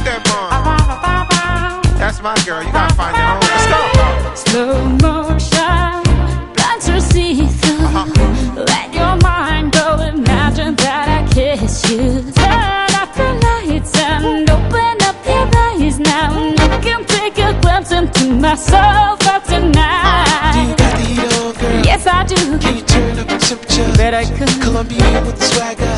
that mom. That's my girl. You gotta find your own. Let's go. Slow motion, blunts are see-through. Let your mind go, imagine that I kiss you. Turn off the lights and open up your eyes now. You can take a glimpse into my soul for tonight. Do you got the heat on, girl? Yes, I do. Can you turn up the temperature? Bet I could. Colombian with the swagger.